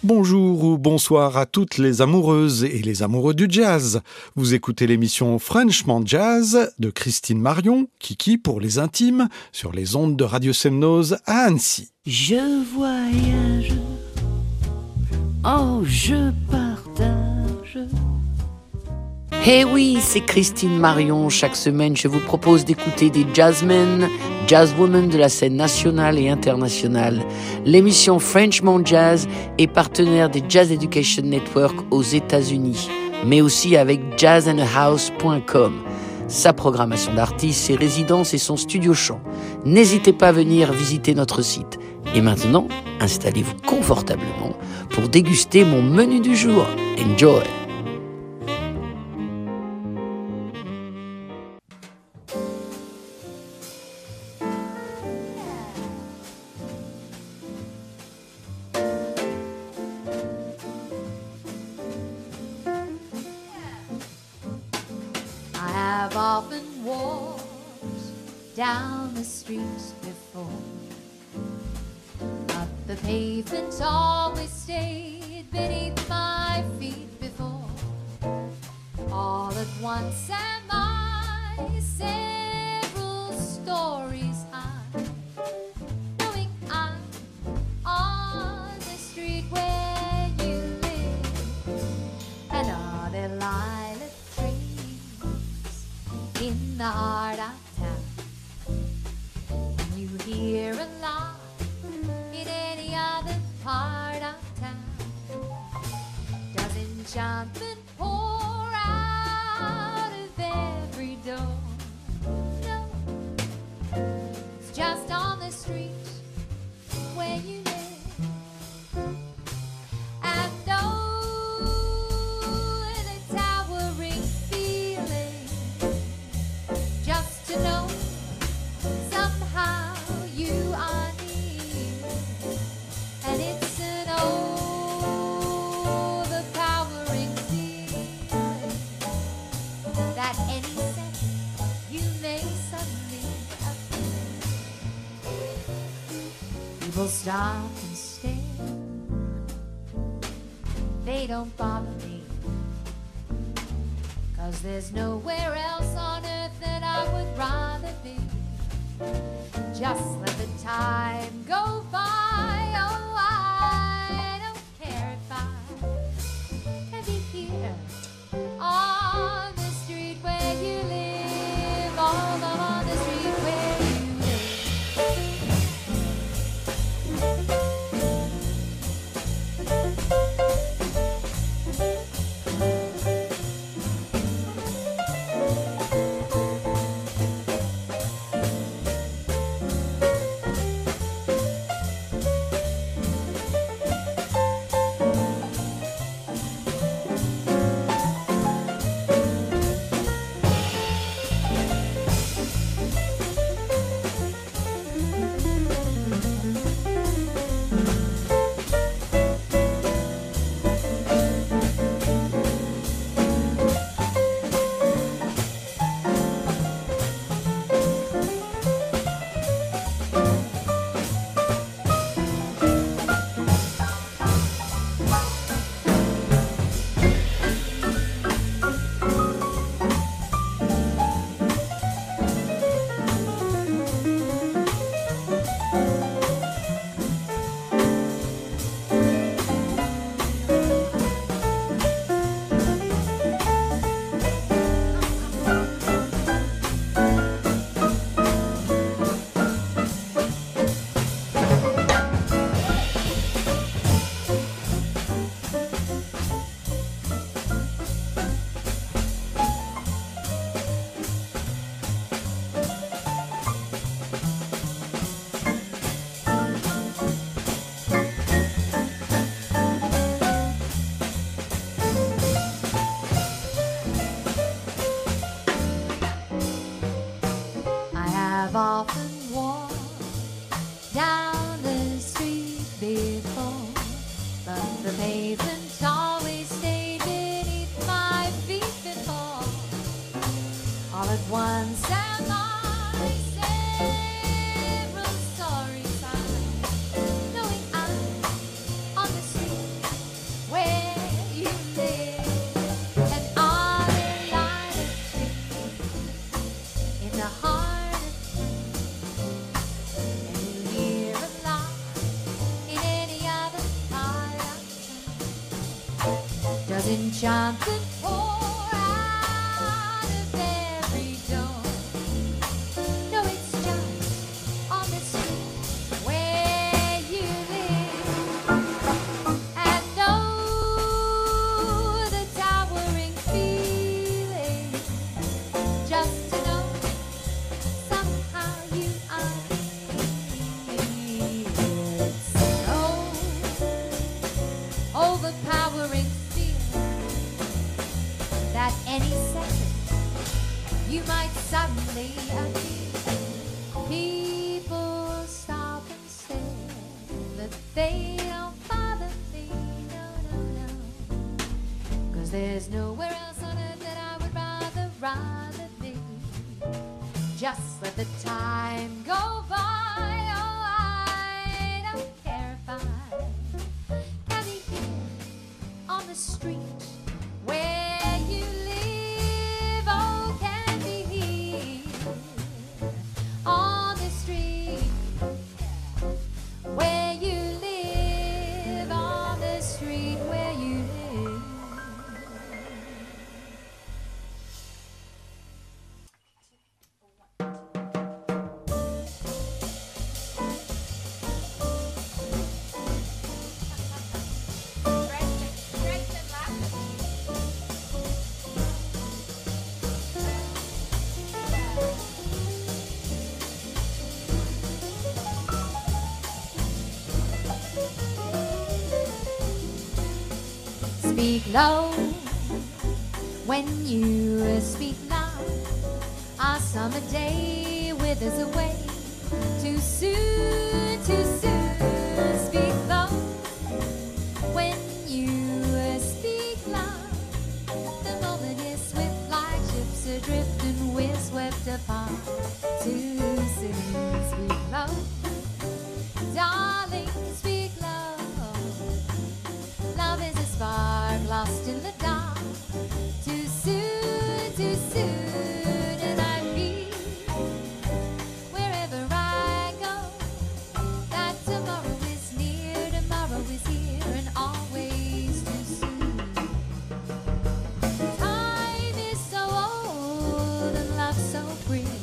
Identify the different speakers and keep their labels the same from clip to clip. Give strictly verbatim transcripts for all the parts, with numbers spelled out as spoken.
Speaker 1: Bonjour ou bonsoir à toutes les amoureuses et les amoureux du jazz. Vous écoutez l'émission Frenchman Jazz de Christine Marion, Kiki pour les intimes, sur les ondes de Radio Semnose à Annecy.
Speaker 2: Je voyage, oh je partage. Eh oui, c'est Christine Marion. Chaque semaine, je vous propose d'écouter des jazzmen, jazzwomen de la scène nationale et internationale. L'émission Frenchman Jazz est partenaire des Jazz Education Network aux États-Unis, mais aussi avec jazz and house point com. Sa programmation d'artistes, ses résidences et son studio chant. N'hésitez pas à venir visiter notre site. Et maintenant, installez-vous confortablement pour déguster mon menu du jour. Enjoy!
Speaker 3: I've often walked down the streets before, but the pavement always stayed beneath my feet before. All at once am I several stories high, knowing I'm on the street where you live, and are there lilac trees in the heart of town. And you hear a lot in any other part of town. Does enchantment pour out of every door? No, it's just on the street where you live. And oh, the towering feeling, just to know somehow you are near. And it's an overpowering feeling that any second you may suddenly appear. People stop and stare. They don't bother me, 'cause there's nowhere else on earth that I would rather be. Just let the time go by. Oh, I don't care if I can be here on the street where you live. All on the street where you I've often walked down the street before, but the pavement always stayed beneath my feet before. All at once am I several stories high, knowing I'm on the street 'cause enchantment pour out of every door. No, it's just on the street where you live. And oh, the towering feeling, just to know somehow you are here. It's so overpowering feeling that any second you might suddenly appear. People stop and stare, but they don't bother me, no, no, no. 'Cause there's nowhere else on earth that I would rather, rather be. Just let the time go by, oh, I don't care if I can be here on the street where you live, oh, can be here on the street where you live, on the street where you live. Speak low when you speak loud. Our summer day withers away too soon, too soon. Speak low when you speak loud. The moment is swift like ships adrift and we're swept apart too soon. Speak low, darling, speak low. Love is a spark lost in the dark. Too soon, too soon. And I feel wherever I go that tomorrow is near, tomorrow is here, and always too soon. Time is so old and love so free.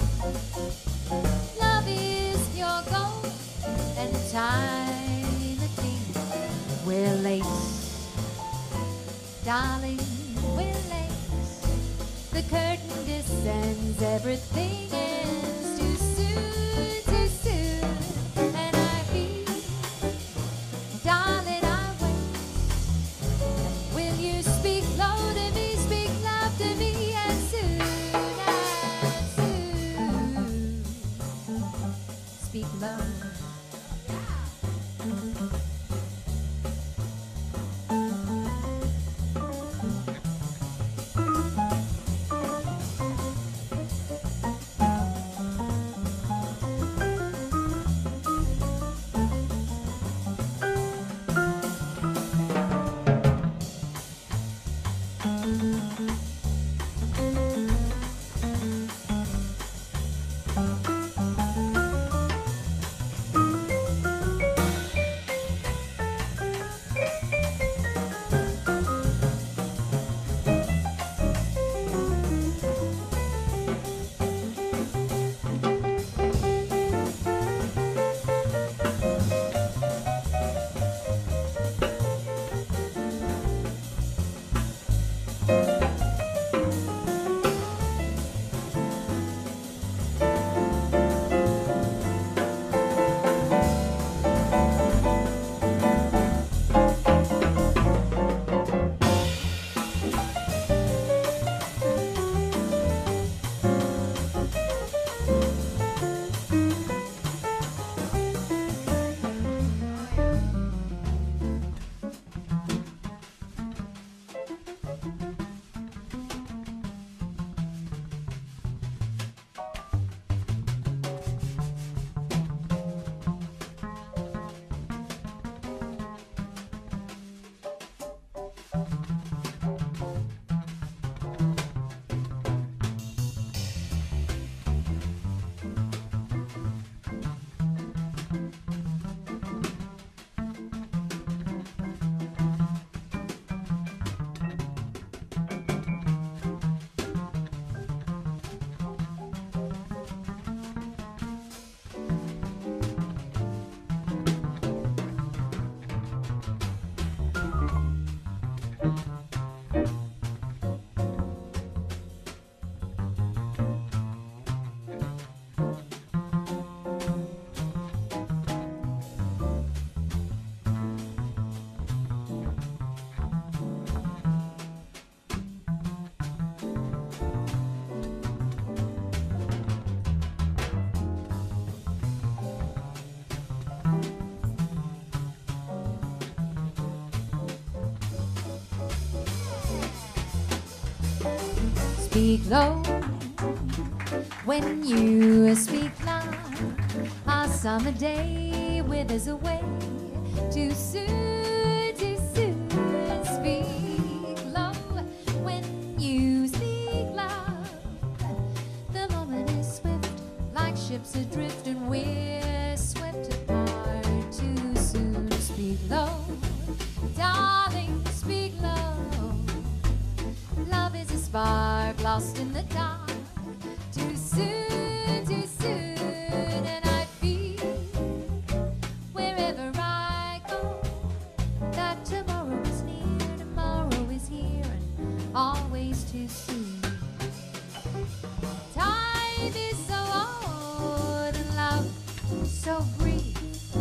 Speaker 3: Love is your goal and time a thief. We're late, darling, we're late. The curtain descends, everything ends too soon, too soon. And I feel, darling, I wait. Will you speak low to me, speak love to me, as soon as soon? Speak low. speak low. When you speak loud, our summer day withers away. Too soon, too soon, speak low. When you speak loud, the moment is swift, like ships adrift, and we're swept apart. Too soon, speak low, darling, speak low. Love is a spark lost in the dark. Too soon, too soon, and I feel wherever I go that tomorrow is near, tomorrow is here, and always too soon. Time is so old and love so brief.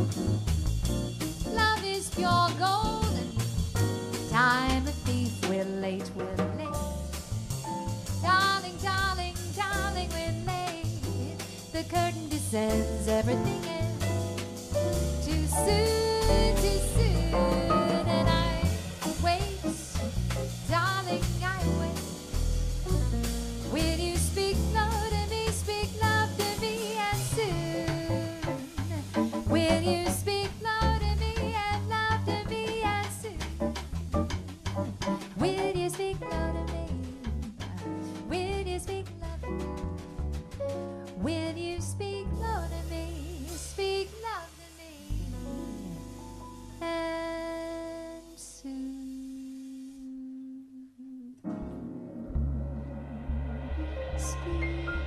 Speaker 3: Love is pure gold and time a thief. We're late, we're late. Darling, darling, darling, we're late. The curtain descends, everything ends. Too soon, too soon, and I wait. Darling, I wait. Will you speak low to me, speak love to me, and soon? Will you speak low to me and love to me, and soon? Will you speak low to me? Will you speak love? Will you speak low to me? Speak love to me, and soon. Speak love.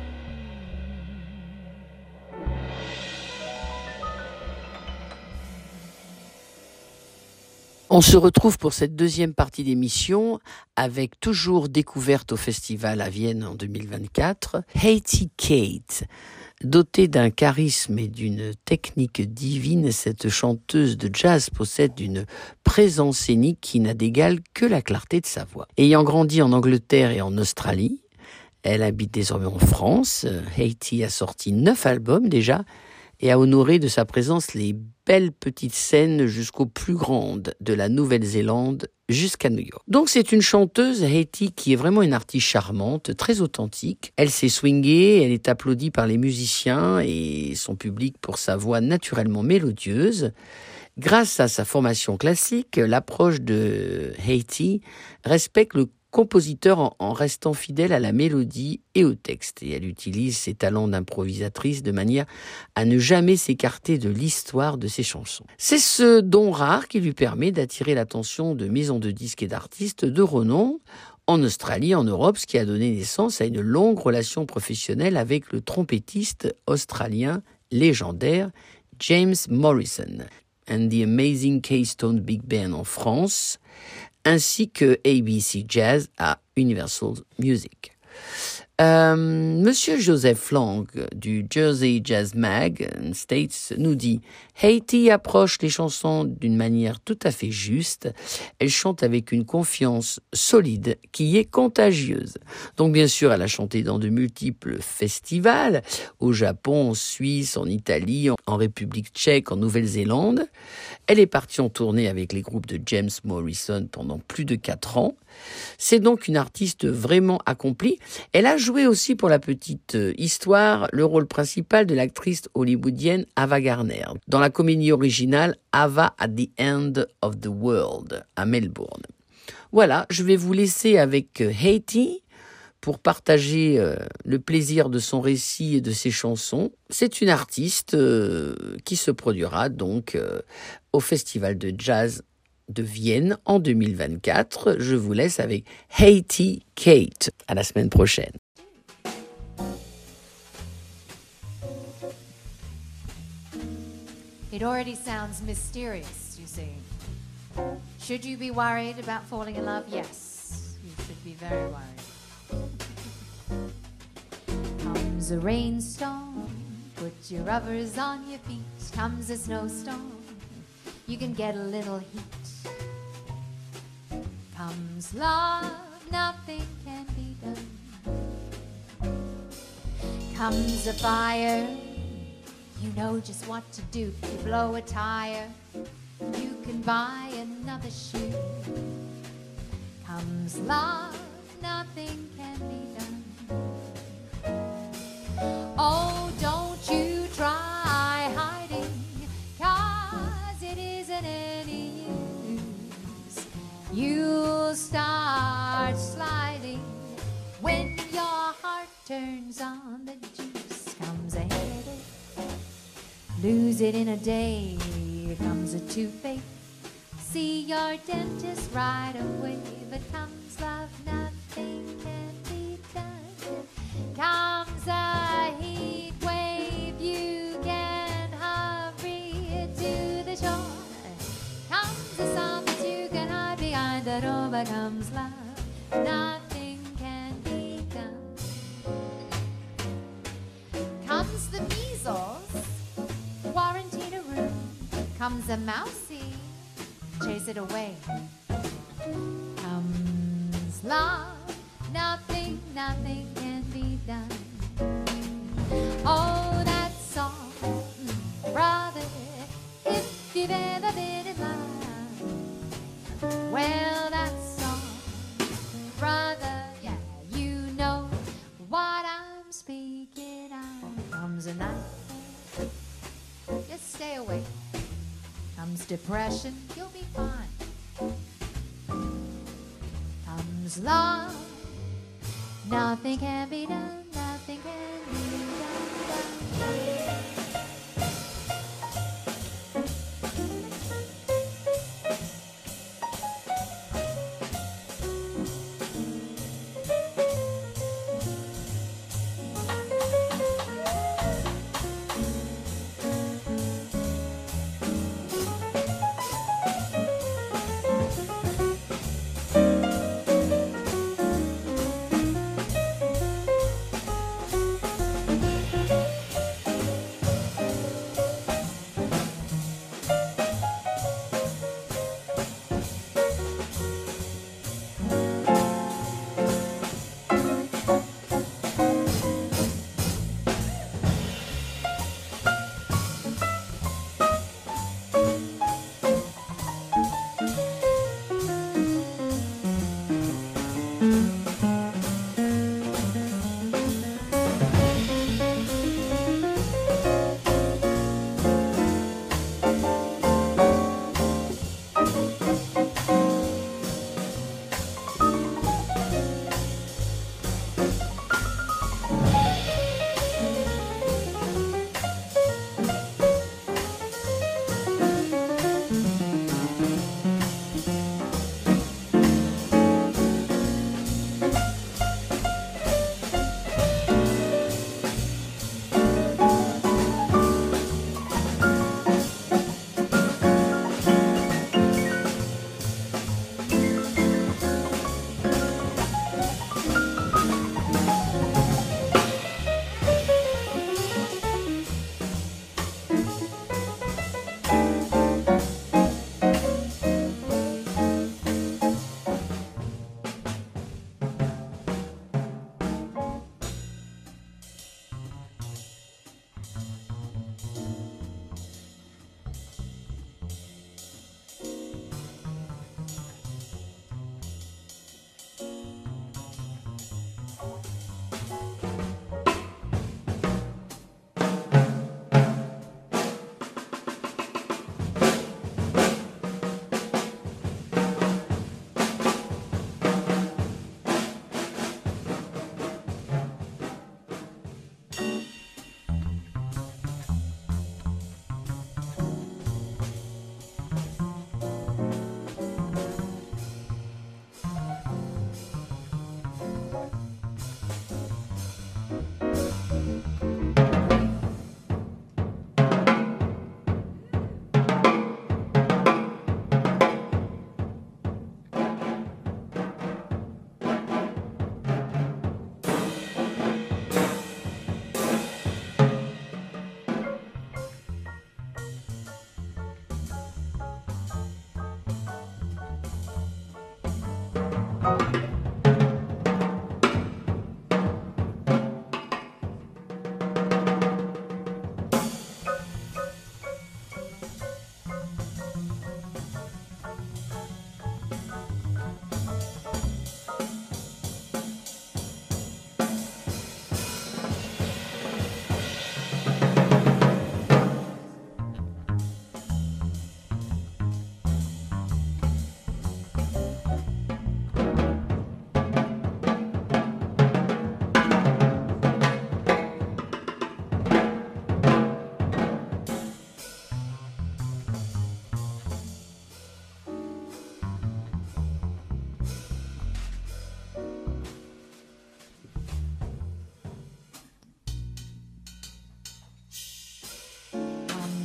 Speaker 2: On se retrouve pour cette deuxième partie d'émission avec toujours découverte au festival à Vienne en deux mille vingt-quatre, Haiti Kate. Dotée d'un charisme et d'une technique divine, cette chanteuse de jazz possède une présence scénique qui n'a d'égal que la clarté de sa voix. Ayant grandi en Angleterre et en Australie, elle habite désormais en France. Haiti a sorti neuf albums déjà et a honoré de sa présence les belles petites scènes jusqu'aux plus grandes, de la Nouvelle-Zélande jusqu'à New York. Donc c'est une chanteuse, Haiti, qui est vraiment une artiste charmante, très authentique. Elle s'est swingée, elle est applaudie par les musiciens et son public pour sa voix naturellement mélodieuse. Grâce à sa formation classique, l'approche de Haiti respecte le compositeur en, en restant fidèle à la mélodie et au texte. Et elle utilise ses talents d'improvisatrice de manière à ne jamais s'écarter de l'histoire de ses chansons. C'est ce don rare qui lui permet d'attirer l'attention de maisons de disques et d'artistes de renom en Australie, en Europe, ce qui a donné naissance à une longue relation professionnelle avec le trompettiste australien légendaire James Morrison and the Amazing Keystone Big Band en France, ainsi que A B C Jazz à Universal Music. Euh, Monsieur Joseph Lang du Jersey Jazz Mag States nous dit « Haiti approche les chansons d'une manière tout à fait juste. Elle chante avec une confiance solide qui est contagieuse. » Donc bien sûr, elle a chanté dans de multiples festivals, au Japon, en Suisse, en Italie, en République tchèque, en Nouvelle-Zélande. Elle est partie en tournée avec les groupes de James Morrison pendant plus de quatre ans. C'est donc une artiste vraiment accomplie. Elle a joué aussi, pour la petite histoire, le rôle principal de l'actrice hollywoodienne Ava Gardner dans la comédie originale Ava at the End of the World à Melbourne. Voilà, je vais vous laisser avec Haiti pour partager euh, le plaisir de son récit et de ses chansons. C'est une artiste euh, qui se produira donc euh, au Festival de Jazz de Vienne en deux mille vingt-quatre. Je vous laisse avec Haiti Kate. À la semaine prochaine.
Speaker 3: It already sounds mysterious, you see. Should you be worried about falling in love? Yes, you should be very worried. Comes a rainstorm, put your rubbers on your feet. Comes a snowstorm, you can get a little heat. Comes love, nothing can be done. Comes a fire, you know just what to do. You blow a tire, you can buy another shoe. Comes love, nothing can be done. Oh, don't you try hiding, 'cause it isn't any use. You'll start sliding when your heart turns on, the juice comes a headache. Lose it in a day, comes a toothache. See your dentist right away, but comes love, nothing can be done. Comes a heat wave, you can hurry to the shore. Comes a sun that you can hide behind the door, but comes love, nothing can be done. Comes the measles, quarantine a room. Comes a mousey, chase it away. Comes love, nothing, nothing can be done. Oh, that song, brother, if you've ever been in love. Well, that song, brother, yeah, you know what I'm speaking of. Comes a night, just stay away. Comes depression, you'll be fine. Comes love, nothing can be done, nothing can be done, done.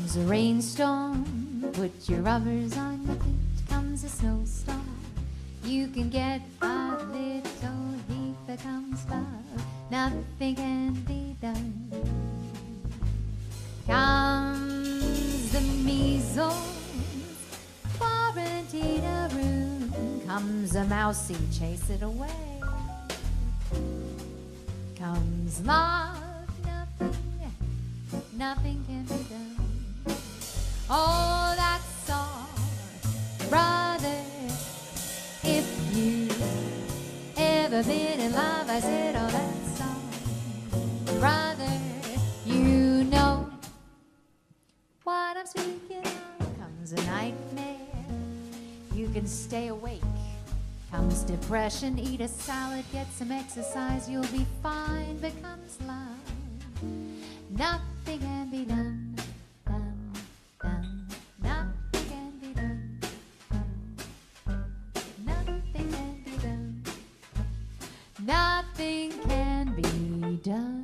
Speaker 3: Comes a rainstorm, put your rubbers on your feet. Comes a snowstorm, you can get a little heat. Becomes love, nothing can be done. Comes the measles, quarantine a room. Comes a mousey, chase it away. Comes love, nothing, nothing can be done. Oh, that's all, brother. If you've ever been in love, I said, oh, that's all, brother. You know what I'm speaking of. Comes a nightmare, you can stay awake. Comes depression, eat a salad, get some exercise, you'll be fine. Becomes love, nothing can be done, done, done. Nothing can be done, done. Nothing can be done. Nothing can be done.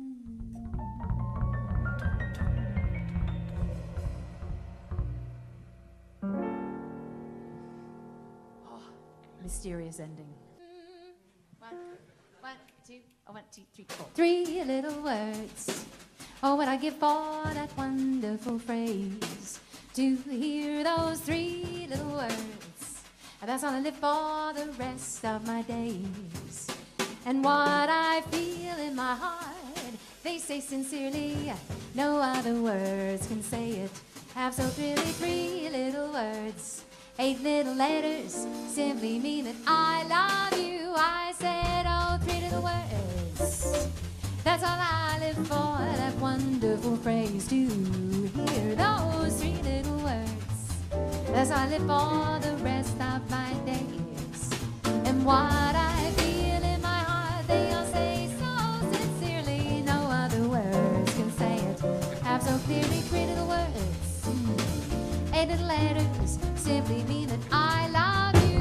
Speaker 3: Mysterious ending. One, one, two, oh, one, two, three, four. Three little words. Oh, what I give for that wonderful phrase. To hear those three little words. And that's all I live for the rest of my days. And what I feel in my heart, they say sincerely. No other words can say it. Have so really three little words. Eight little letters simply mean that I love you. I said, oh, three little words. That's all I live for, that wonderful phrase. To hear those three little words. That's all I live for the rest of my days. And what I feel in my heart, they all say so sincerely. No other words can say it. Have so clearly three little words. Eight little letters simply mean that I love you.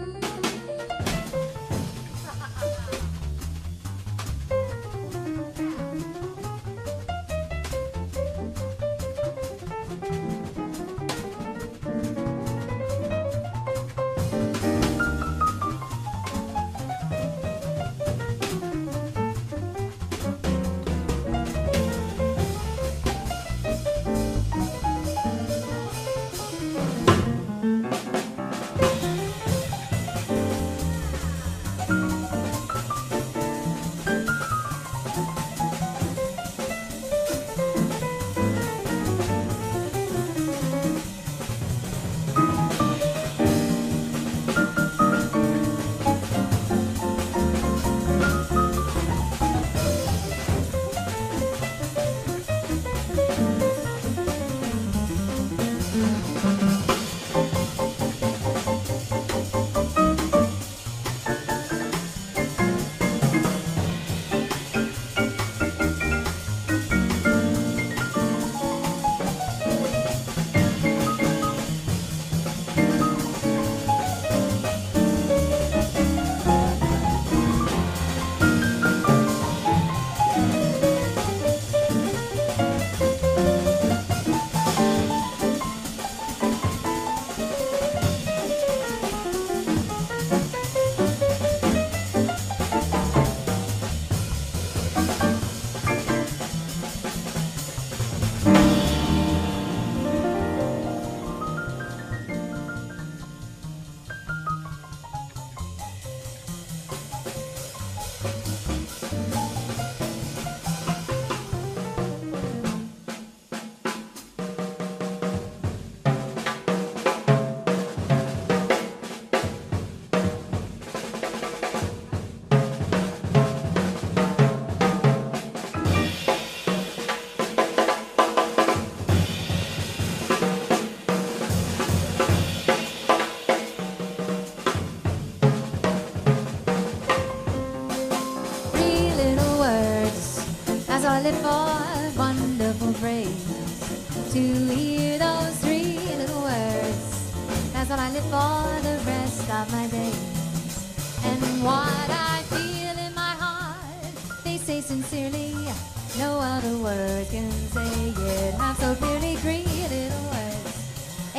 Speaker 3: live for a wonderful phrase. To hear those three little words, that's what I live for the rest of my days. And what I feel in my heart, they say sincerely, no other word can say it half so clearly. Green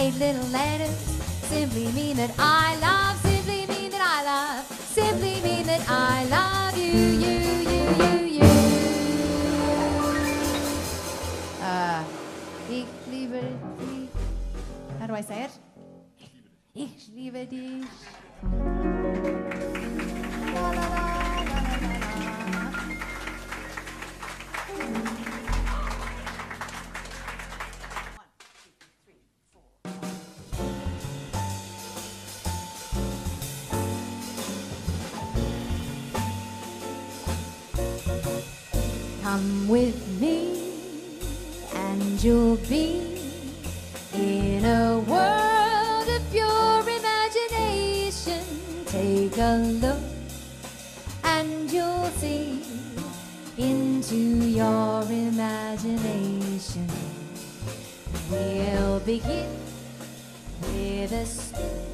Speaker 3: eight little letters simply mean that I love, simply mean that I love, simply mean that I love you, you, you, you, you. Uh, ich liebe dich. How do I say it? Ich liebe dich. La, la, la, la, la, la. Come with me and you'll be in a world of pure imagination. Take a look and you'll see into your imagination. We'll begin with a step.